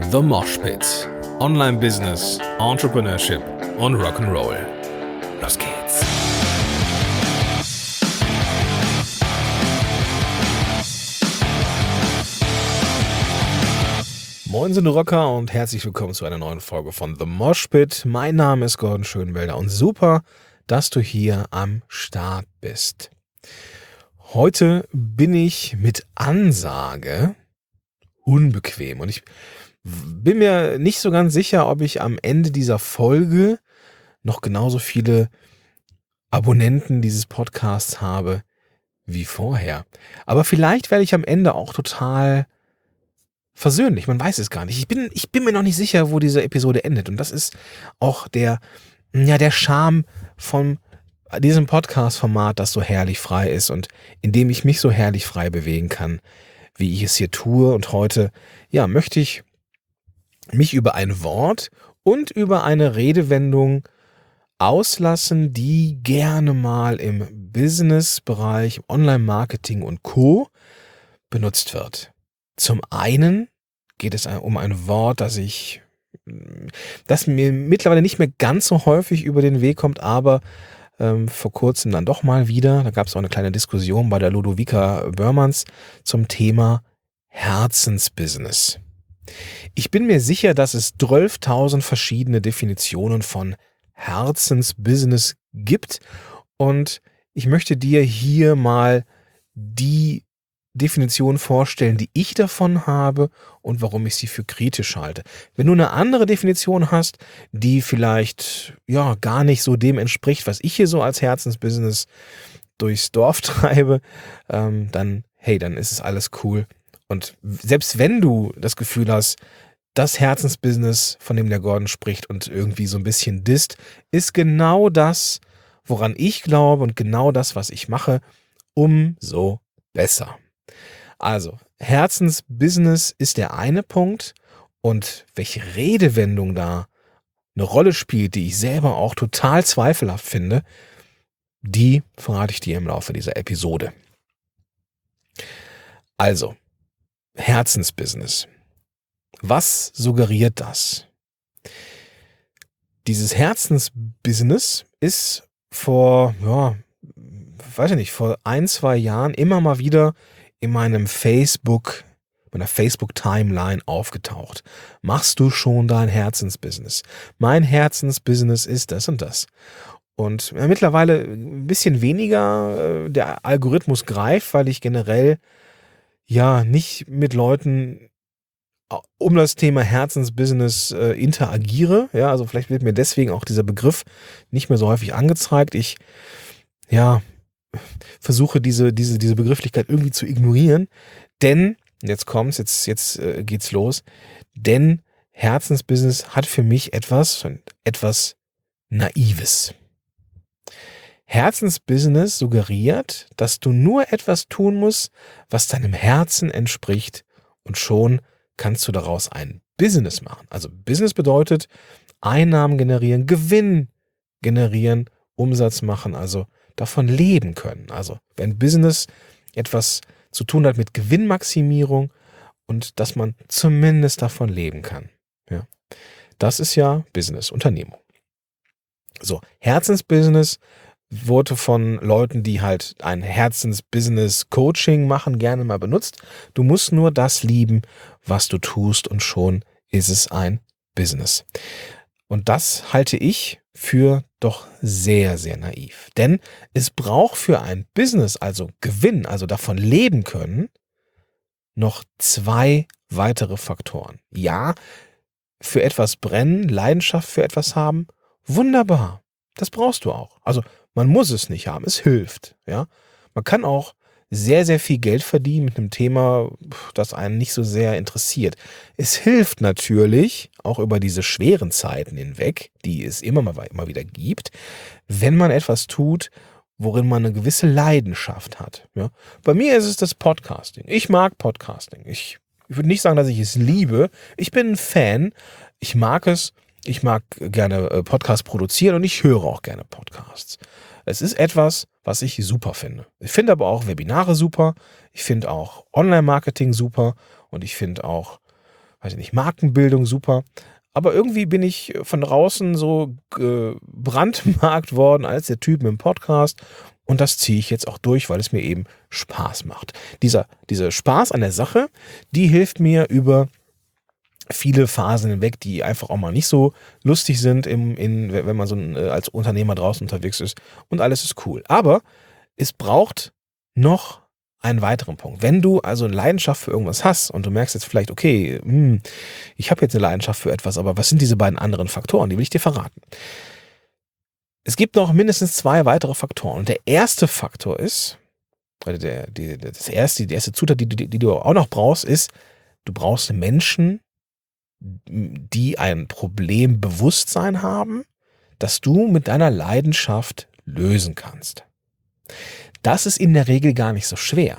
The Mosh Pit. Online Business, Entrepreneurship und Rock'n'Roll. Los geht's. Moin sind Rocker und herzlich willkommen zu einer neuen Folge von The Mosh Pit. Mein Name ist Gordon Schönwelder und super, dass du hier am Start bist. Heute bin ich mit Ansage unbequem und ich bin mir nicht so ganz sicher, ob ich am Ende dieser Folge noch genauso viele Abonnenten dieses Podcasts habe wie vorher. Aber vielleicht werde ich am Ende auch total versöhnlich, man weiß es gar nicht. Ich bin mir noch nicht sicher, wo diese Episode endet. Und das ist auch der Charme von diesem Podcast-Format, das so herrlich frei ist und in dem ich mich so herrlich frei bewegen kann, wie ich es hier tue. Und heute, möchte ich mich über ein Wort und über eine Redewendung auslassen, die gerne mal im Business-Bereich, Online-Marketing und Co. benutzt wird. Zum einen geht es um ein Wort, das mir mittlerweile nicht mehr ganz so häufig über den Weg kommt, aber vor kurzem dann doch mal wieder. Da gab es auch eine kleine Diskussion bei der Ludovika Börmanns zum Thema Herzensbusiness. Ich bin mir sicher, dass es 12.000 verschiedene Definitionen von Herzensbusiness gibt und ich möchte dir hier mal die Definition vorstellen, die ich davon habe und warum ich sie für kritisch halte. Wenn du eine andere Definition hast, die vielleicht gar nicht so dem entspricht, was ich hier so als Herzensbusiness durchs Dorf treibe, dann ist es alles cool. Und selbst wenn du das Gefühl hast, das Herzensbusiness, von dem der Gordon spricht und irgendwie so ein bisschen disst, ist genau das, woran ich glaube und genau das, was ich mache, umso besser. Also, Herzensbusiness ist der eine Punkt und welche Redewendung da eine Rolle spielt, die ich selber auch total zweifelhaft finde, die verrate ich dir im Laufe dieser Episode. Also, Herzensbusiness. Was suggeriert das? Dieses Herzensbusiness ist vor 1-2 Jahren immer mal wieder in meiner Facebook-Timeline aufgetaucht. Machst du schon dein Herzensbusiness? Mein Herzensbusiness ist das und das. Und mittlerweile ein bisschen weniger der Algorithmus greift, weil ich generell nicht mit Leuten um das Thema Herzensbusiness interagiere. Ja, also vielleicht wird mir deswegen auch dieser Begriff nicht mehr so häufig angezeigt. Ich versuche diese Begrifflichkeit irgendwie zu ignorieren, denn jetzt geht's los, denn Herzensbusiness hat für mich etwas Naives. Herzensbusiness suggeriert, dass du nur etwas tun musst, was deinem Herzen entspricht und schon kannst du daraus ein Business machen. Also Business bedeutet Einnahmen generieren, Gewinn generieren, Umsatz machen, also davon leben können. Also wenn Business etwas zu tun hat mit Gewinnmaximierung und dass man zumindest davon leben kann. Ja. Das ist ja Business, Unternehmung. So, Herzensbusiness wurde von Leuten, die halt ein Herzensbusiness-Coaching machen, gerne mal benutzt. Du musst nur das lieben, was du tust und schon ist es ein Business. Und das halte ich für doch sehr, sehr naiv. Denn es braucht für ein Business, also Gewinn, also davon leben können, noch 2 weitere Faktoren. Ja, für etwas brennen, Leidenschaft für etwas haben, wunderbar. Das brauchst du auch. Also man muss es nicht haben, es hilft. Ja, man kann auch sehr, sehr viel Geld verdienen mit einem Thema, das einen nicht so sehr interessiert. Es hilft natürlich, auch über diese schweren Zeiten hinweg, die es immer wieder gibt, wenn man etwas tut, worin man eine gewisse Leidenschaft hat. Ja? Bei mir ist es das Podcasting. Ich mag Podcasting. Ich würde nicht sagen, dass ich es liebe. Ich bin ein Fan. Ich mag es. Ich mag gerne Podcasts produzieren und ich höre auch gerne Podcasts. Es ist etwas, was ich super finde. Ich finde aber auch Webinare super. Ich finde auch Online-Marketing super. Und ich finde auch weiß ich nicht, Markenbildung, super. Aber irgendwie bin ich von draußen so gebrandmarkt worden als der Typ mit dem Podcast. Und das ziehe ich jetzt auch durch, weil es mir eben Spaß macht. Dieser Spaß an der Sache, die hilft mir über viele Phasen hinweg, die einfach auch mal nicht so lustig sind, wenn man so als Unternehmer draußen unterwegs ist. Und alles ist cool. Aber es braucht noch einen weiteren Punkt. Wenn du also eine Leidenschaft für irgendwas hast und du merkst jetzt vielleicht, okay, ich habe jetzt eine Leidenschaft für etwas, aber was sind diese beiden anderen Faktoren? Die will ich dir verraten. Es gibt noch mindestens 2 weitere Faktoren. Und der erste Faktor ist, oder die erste Zutat, die du auch noch brauchst, ist, du brauchst Menschen, die ein Problembewusstsein haben, das du mit deiner Leidenschaft lösen kannst. Das ist in der Regel gar nicht so schwer.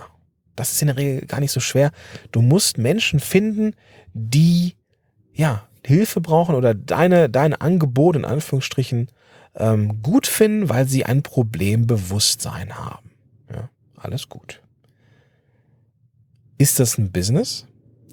Du musst Menschen finden, die Hilfe brauchen oder deine Angebote in Anführungsstrichen gut finden, weil sie ein Problembewusstsein haben. Ja, alles gut. Ist das ein Business?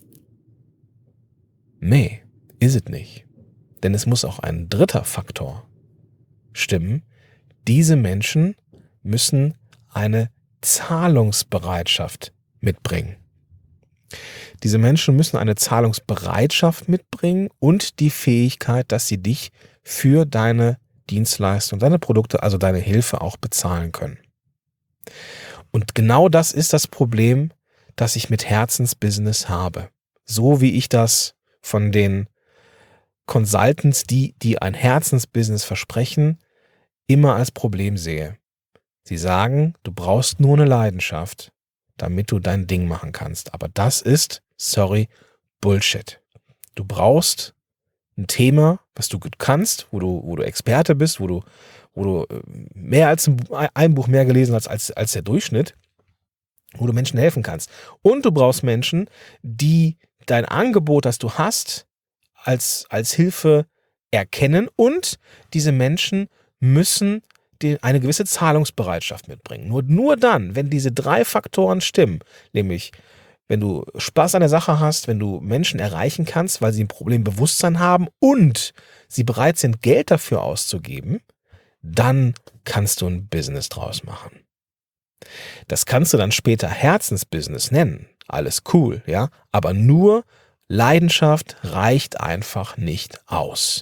Nee, ist es nicht. Denn es muss auch ein dritter Faktor stimmen. Diese Menschen müssen eine Zahlungsbereitschaft mitbringen. Diese Menschen müssen eine Zahlungsbereitschaft mitbringen und die Fähigkeit, dass sie dich für deine Dienstleistung, deine Produkte, also deine Hilfe auch bezahlen können. Und genau das ist das Problem, das ich mit Herzensbusiness habe. So wie ich das von den Consultants, die ein Herzensbusiness versprechen, immer als Problem sehe. Sie sagen, du brauchst nur eine Leidenschaft, damit du dein Ding machen kannst. Aber das ist, Bullshit. Du brauchst ein Thema, was du gut kannst, wo du Experte bist, wo du mehr als ein Buch mehr gelesen hast als der Durchschnitt, wo du Menschen helfen kannst. Und du brauchst Menschen, die dein Angebot, das du hast, als Hilfe erkennen, und diese Menschen müssen eine gewisse Zahlungsbereitschaft mitbringen. Nur dann, wenn diese 3 Faktoren stimmen, nämlich wenn du Spaß an der Sache hast, wenn du Menschen erreichen kannst, weil sie ein Problembewusstsein haben und sie bereit sind, Geld dafür auszugeben, dann kannst du ein Business draus machen. Das kannst du dann später Herzensbusiness nennen. Alles cool, ja, aber nur Leidenschaft reicht einfach nicht aus.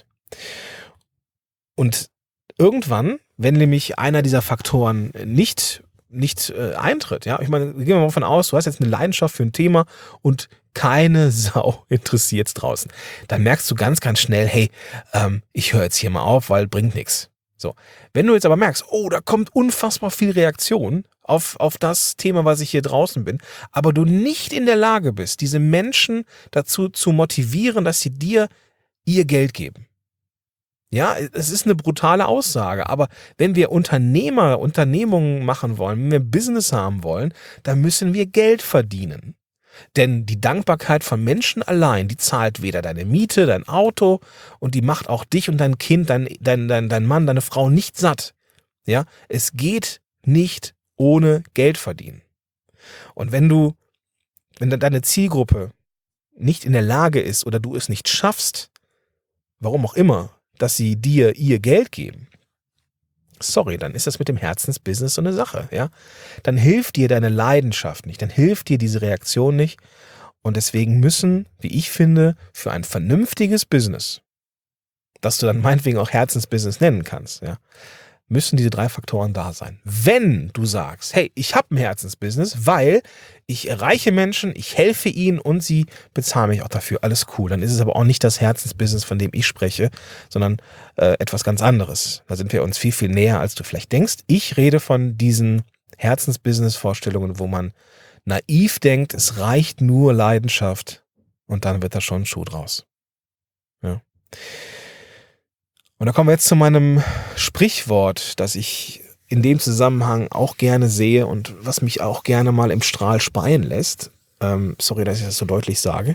Und irgendwann, wenn nämlich einer dieser Faktoren nicht eintritt, ja, ich meine, gehen wir mal davon aus, du hast jetzt eine Leidenschaft für ein Thema und keine Sau interessiert es draußen, dann merkst du ganz, ganz schnell, hey, ich höre jetzt hier mal auf, weil bringt nichts. So, wenn du jetzt aber merkst, oh, da kommt unfassbar viel Reaktion auf das Thema, was ich hier draußen bin, aber du nicht in der Lage bist, diese Menschen dazu zu motivieren, dass sie dir ihr Geld geben. Ja, es ist eine brutale Aussage, aber wenn wir Unternehmungen machen wollen, wenn wir Business haben wollen, dann müssen wir Geld verdienen. Denn die Dankbarkeit von Menschen allein, die zahlt weder deine Miete, dein Auto, und die macht auch dich und dein Kind, dein Mann, deine Frau nicht satt. Ja, es geht nicht ohne Geld verdienen. Und wenn deine Zielgruppe nicht in der Lage ist oder du es nicht schaffst, warum auch immer, dass sie dir ihr Geld geben, dann ist das mit dem Herzensbusiness so eine Sache, ja. Dann hilft dir deine Leidenschaft nicht, dann hilft dir diese Reaktion nicht, und deswegen müssen, wie ich finde, für ein vernünftiges Business, das du dann meinetwegen auch Herzensbusiness nennen kannst, ja, müssen diese 3 Faktoren da sein. Wenn du sagst, hey, ich habe ein Herzensbusiness, weil ich erreiche Menschen, ich helfe ihnen und sie bezahlen mich auch dafür, alles cool. Dann ist es aber auch nicht das Herzensbusiness, von dem ich spreche, sondern etwas ganz anderes. Da sind wir uns viel, viel näher, als du vielleicht denkst. Ich rede von diesen Herzensbusiness-Vorstellungen, wo man naiv denkt, es reicht nur Leidenschaft und dann wird da schon ein Schuh draus. Ja. Und da kommen wir jetzt zu meinem Sprichwort, das ich in dem Zusammenhang auch gerne sehe und was mich auch gerne mal im Strahl speien lässt. Sorry, dass ich das so deutlich sage.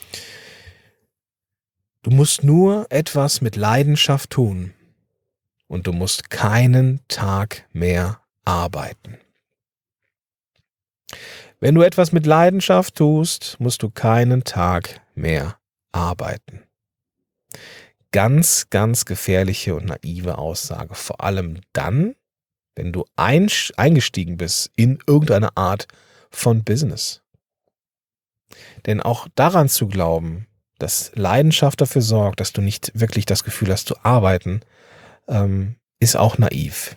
Du musst nur etwas mit Leidenschaft tun und du musst keinen Tag mehr arbeiten. Wenn du etwas mit Leidenschaft tust, musst du keinen Tag mehr arbeiten. Ganz, ganz gefährliche und naive Aussage. Vor allem dann, wenn du eingestiegen bist in irgendeine Art von Business. Denn auch daran zu glauben, dass Leidenschaft dafür sorgt, dass du nicht wirklich das Gefühl hast zu arbeiten, ist auch naiv.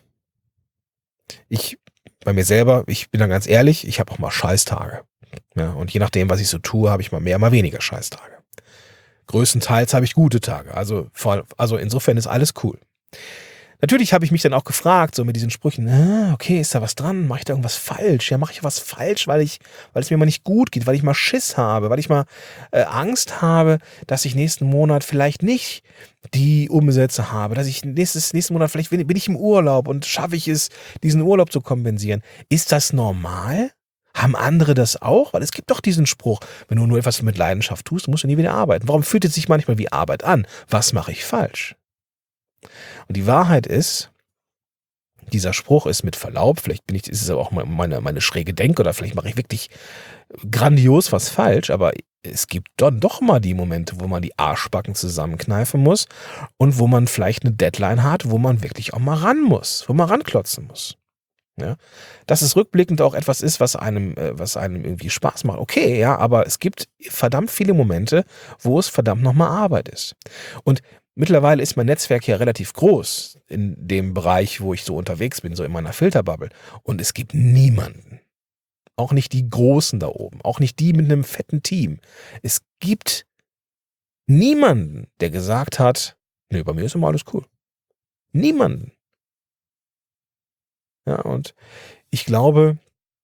Bei mir selber, ich bin dann ganz ehrlich, ich habe auch mal Scheißtage. Ja, und je nachdem, was ich so tue, habe ich mal mehr, mal weniger Scheißtage. Größtenteils habe ich gute Tage. Also insofern ist alles cool. Natürlich habe ich mich dann auch gefragt, so mit diesen Sprüchen, okay, ist da was dran? Mache ich da irgendwas falsch? Ja, mache ich was falsch, weil es mir mal nicht gut geht, weil ich mal Schiss habe, weil ich mal Angst habe, dass ich nächsten Monat vielleicht nicht die Umsätze habe, dass ich nächsten Monat vielleicht bin ich im Urlaub und schaffe ich es, diesen Urlaub zu kompensieren. Ist das normal? Haben andere das auch? Weil es gibt doch diesen Spruch, wenn du nur etwas mit Leidenschaft tust, musst du nie wieder arbeiten. Warum fühlt es sich manchmal wie Arbeit an? Was mache ich falsch? Und die Wahrheit ist, dieser Spruch ist mit Verlaub, vielleicht ist es aber auch meine schräge Denke oder vielleicht mache ich wirklich grandios was falsch, aber es gibt dann doch mal die Momente, wo man die Arschbacken zusammenkneifen muss und wo man vielleicht eine Deadline hat, wo man wirklich auch mal ran muss, wo man ranklotzen muss. Ja, dass es rückblickend auch etwas ist, was einem irgendwie Spaß macht. Okay, ja, aber es gibt verdammt viele Momente, wo es verdammt nochmal Arbeit ist. Und mittlerweile ist mein Netzwerk ja relativ groß in dem Bereich, wo ich so unterwegs bin, so in meiner Filterbubble. Und es gibt niemanden, auch nicht die Großen da oben, auch nicht die mit einem fetten Team. Es gibt niemanden, der gesagt hat, nee, bei mir ist immer alles cool. Niemanden. Ja, und ich glaube,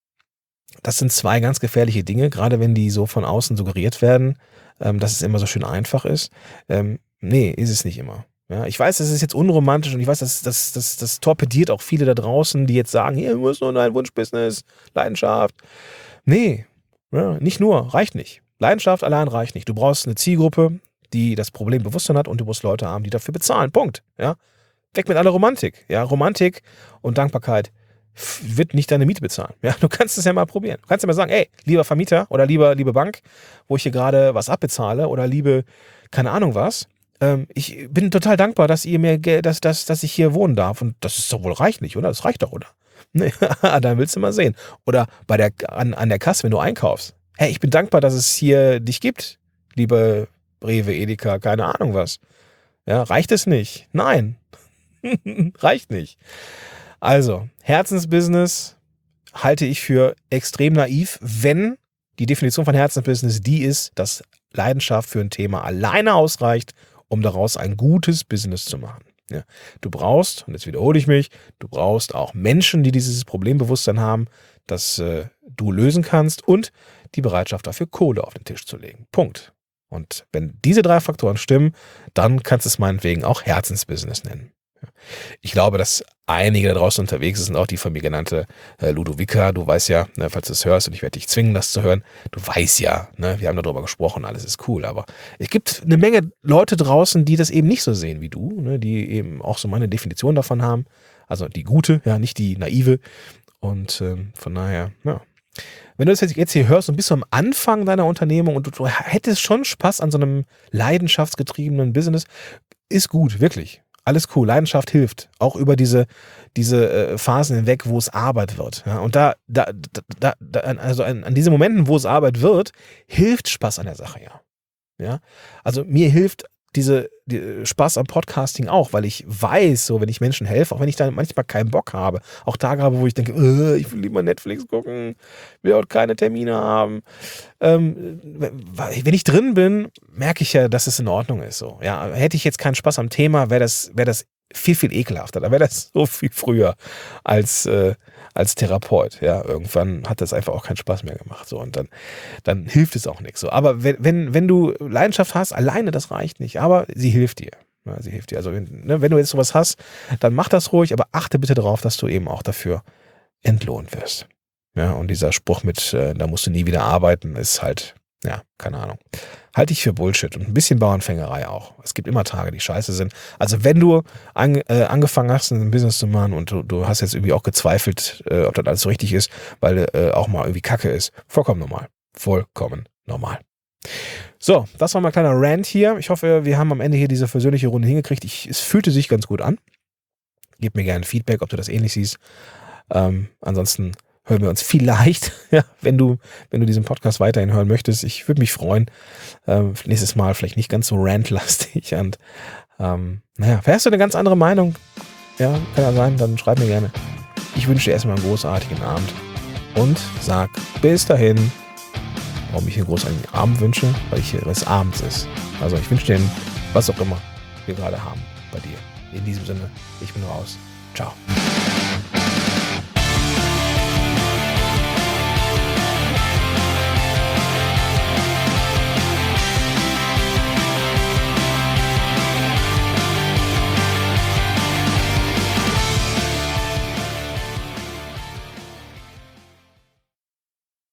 das sind zwei ganz gefährliche Dinge, gerade wenn die so von außen suggeriert werden, dass es immer so schön einfach ist. Nee, ist es nicht immer. Ja, ich weiß, das ist jetzt unromantisch und ich weiß, das torpediert auch viele da draußen, die jetzt sagen, hier, du musst nur dein Wunschbusiness, Leidenschaft. Nee, ja, nicht nur, reicht nicht. Leidenschaft allein reicht nicht. Du brauchst eine Zielgruppe, die das Problem Bewusstsein hat und du musst Leute haben, die dafür bezahlen. Punkt. Ja? Weg mit aller Romantik. Ja, Romantik und Dankbarkeit wird nicht deine Miete bezahlen. Ja, du kannst es ja mal probieren. Du kannst ja mal sagen, ey, lieber Vermieter oder liebe Bank, wo ich hier gerade was abbezahle oder liebe, keine Ahnung was, ich bin total dankbar, dass ihr mir, dass ich hier wohnen darf. Und das ist doch wohl reichlich, oder? Das reicht doch, oder? Nee, dann willst du mal sehen. Oder an der Kasse, wenn du einkaufst. Hey, ich bin dankbar, dass es hier dich gibt, liebe Rewe, Edeka, keine Ahnung was. Ja, reicht es nicht? Nein. Reicht nicht. Also, Herzensbusiness halte ich für extrem naiv, wenn die Definition von Herzensbusiness die ist, dass Leidenschaft für ein Thema alleine ausreicht, um daraus ein gutes Business zu machen. Ja, du brauchst, und jetzt wiederhole ich mich, du brauchst auch Menschen, die dieses Problembewusstsein haben, das du lösen kannst und die Bereitschaft dafür, Kohle auf den Tisch zu legen. Punkt. Und wenn diese drei Faktoren stimmen, dann kannst du es meinetwegen auch Herzensbusiness nennen. Ich glaube, dass einige da draußen unterwegs sind, auch die von mir genannte Ludovica. Du weißt ja, ne, falls du es hörst, und ich werde dich zwingen, das zu hören, du weißt ja, ne, wir haben darüber gesprochen, alles ist cool. Aber es gibt eine Menge Leute draußen, die das eben nicht so sehen wie du, ne, die eben auch so meine Definition davon haben. Also die gute, ja, nicht die naive. Und von daher, ja. Wenn du das jetzt hier hörst und bist so am Anfang deiner Unternehmung und du hättest schon Spaß an so einem leidenschaftsgetriebenen Business, ist gut, wirklich. Alles cool, Leidenschaft hilft. Auch über diese Phasen hinweg, wo es Arbeit wird. Ja, und also an diesen Momenten, wo es Arbeit wird, hilft Spaß an der Sache, ja. Ja? Also mir hilft die Spaß am Podcasting auch, weil ich weiß, so wenn ich Menschen helfe, auch wenn ich da manchmal keinen Bock habe, auch Tage habe, wo ich denke, ich will lieber Netflix gucken, will auch keine Termine haben. Wenn ich drin bin, merke ich ja, dass es in Ordnung ist. So. Ja, hätte ich jetzt keinen Spaß am Thema, wäre das viel, viel ekelhafter. Da wäre das so viel früher als Therapeut. Ja, irgendwann hat das einfach auch keinen Spaß mehr gemacht. So, und dann hilft es auch nichts. So. Aber wenn du Leidenschaft hast, alleine, das reicht nicht. Aber sie hilft dir. Ja, sie hilft dir. Also wenn du jetzt sowas hast, dann mach das ruhig, aber achte bitte darauf, dass du eben auch dafür entlohnt wirst. Ja, und dieser Spruch mit, da musst du nie wieder arbeiten, ist halt, ja, keine Ahnung. Halte ich für Bullshit und ein bisschen Bauernfängerei auch. Es gibt immer Tage, die scheiße sind. Also wenn du angefangen hast, ein Business zu machen und du hast jetzt irgendwie auch gezweifelt, ob das alles so richtig ist, weil auch mal irgendwie Kacke ist, vollkommen normal. Vollkommen normal. So, das war mein kleiner Rant hier. Ich hoffe, wir haben am Ende hier diese versöhnliche Runde hingekriegt. Es fühlte sich ganz gut an. Gib mir gerne Feedback, ob du das ähnlich siehst. Ansonsten hören wir uns vielleicht, ja, wenn du diesen Podcast weiterhin hören möchtest. Ich würde mich freuen. Nächstes Mal vielleicht nicht ganz so rantlastig. Und hast du eine ganz andere Meinung? Ja, kann ja sein, dann schreib mir gerne. Ich wünsche dir erstmal einen großartigen Abend und sag bis dahin. Warum ich einen großartigen Abend wünsche? Weil es abends ist. Also ich wünsche dir, was auch immer wir gerade haben bei dir. In diesem Sinne, ich bin raus. Ciao.